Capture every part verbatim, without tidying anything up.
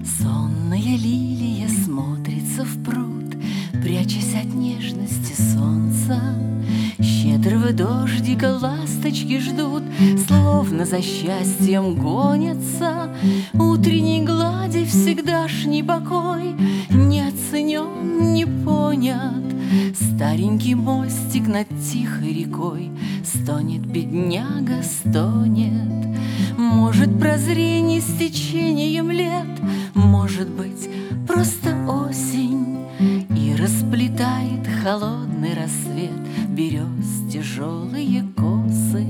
Сонная лилия смотрится в пруд, прячась от нежности солнца. Щедрого дождика ласточки ждут, словно за счастьем гонятся. Утренней глади всегдашний покой не оценен, не понят. Старенький мостик над тихой рекой стонет бедняга, стонет. Может, прозрение с течением лет, может быть, просто осень, и расплетает холодный рассвет берез тяжелые косы.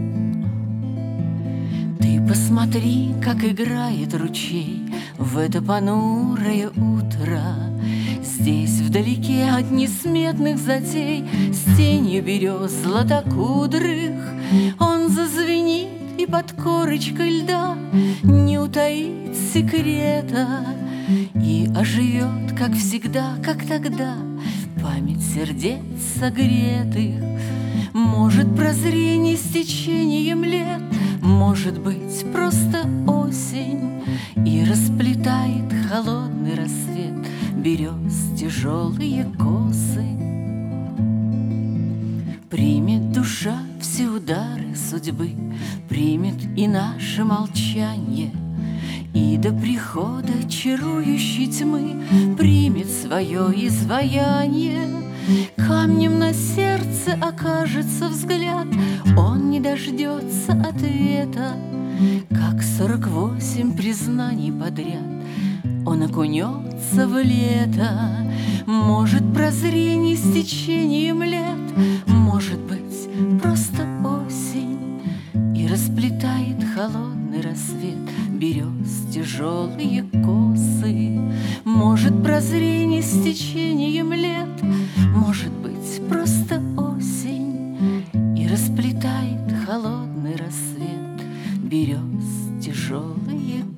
Ты посмотри, как играет ручей в это понурое утро. Здесь вдалеке от несметных затей с тенью берез златокудрых он зазвенит, и под корочкой льда не утаит секрета, и оживет, как всегда, как тогда, память сердец согретых. Может, прозрение с течением лет, может быть, просто осень, и расплетает холодный рассвет берез тяжелые косы. Примет душа все удары судьбы, примет и наше молчание, и до прихода чарующей тьмы примет свое изваяние. Камнем на сердце окажется взгляд, он не дождется ответа, как сорок восемь признаний подряд он окунется в лето. Может, прозрение с течением лет, может быть, просто осень, и расплетает холодный рассвет берез тяжелые косы. Может, прозрение с течением лет, может быть, просто осень, и расплетает холодный рассвет берез тяжелые косы.